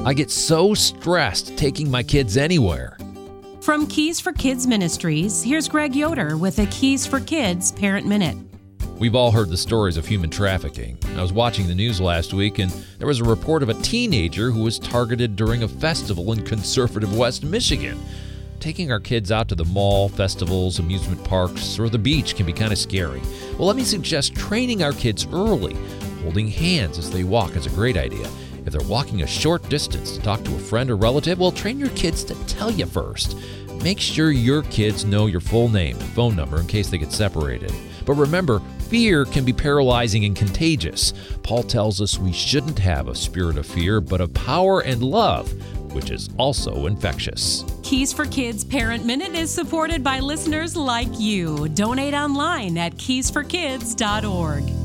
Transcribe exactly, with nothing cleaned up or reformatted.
I get so stressed taking my kids anywhere. From Keys for Kids Ministries, here's Greg Yoder with a Keys for Kids Parent Minute. We've all heard the stories of human trafficking. I was watching the news last week, and there was a report of a teenager who was targeted during a festival in conservative West Michigan. Taking our kids out to the mall, festivals, amusement parks, or the beach can be kind of scary. Well, let me suggest training our kids early. Holding hands as they walk is a great idea. If they're walking a short distance to talk to a friend or relative, well, train your kids to tell you first. Make sure your kids know your full name and phone number in case they get separated. But remember, fear can be paralyzing and contagious. Paul tells us we shouldn't have a spirit of fear, but of power and love, which is also infectious. Keys for Kids Parent Minute is supported by listeners like you. Donate online at keys for kids dot org.